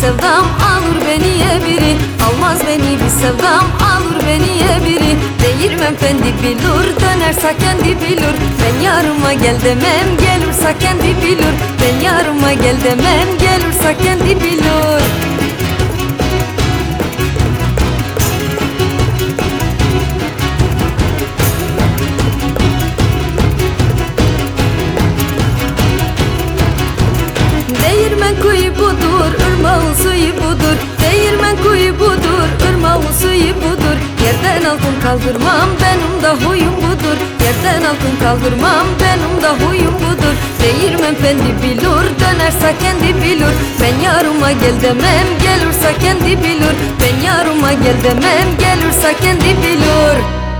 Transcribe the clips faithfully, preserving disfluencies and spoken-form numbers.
sevdam alır beni biri. Almaz beni bir sevdam alır beni biri. Değirmen fendi bilur, dönerse kendi bilur. Ben yarıma gel demem, gelirse kendi bilur. Ben yarıma gel demem, gelirse kendi bilur. Değirmen kuyu budur, ırmağın suyu budur. Değirmen kuyu budur, ırmağın suyu budur. Yerden altın kaldırmam, benim de huyum budur. Yerden altın kaldırmam, benim de huyum budur. Değirmen fendi bilur, dönerse kendi bilur. Ben yarıma gel demem, gelirse kendi bilur. Ben yarıma gel demem, gelirse kendi bilur.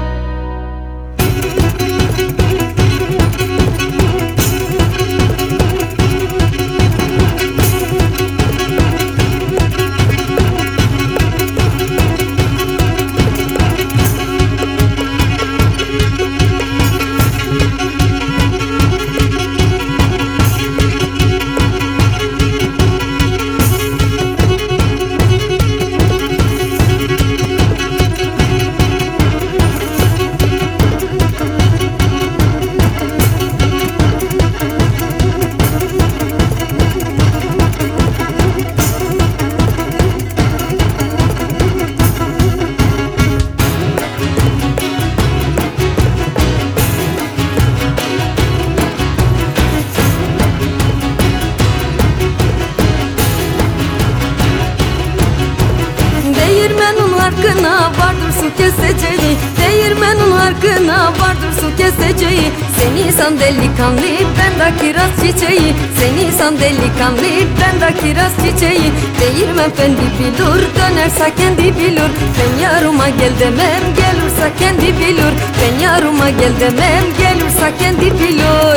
Değirmenin hakkına vardır su keseceği. Değirmenin hakkına vardır su keseceği. Seni san delikanlı, ben de kiraz çiçeği. Seni san delikanlı, ben de kiraz çiçeği. Değirmen fendi bilur, dönerse kendi bilur. Ben yarıma gel demem, gelirse kendi bilur. Ben yarıma gel demem, gelirse kendi bilur.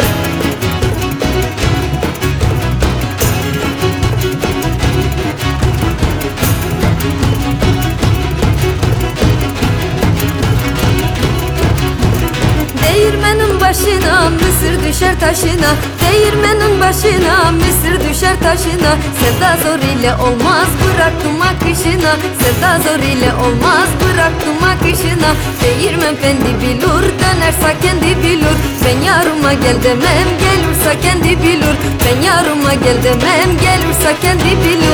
Değirmenin başına mısır düşer taşına. Değirmenin başına mısır düşer taşına. Sevda zor ile olmaz, bıraktım akışına. Sevda zor ile olmaz, bıraktım akışına. Değirmen fendi bilur, dönerse kendi bilur. Ben yarıma gel demem, gelirse kendi bilur. Ben yarıma gel demem, gelirse kendi bilur.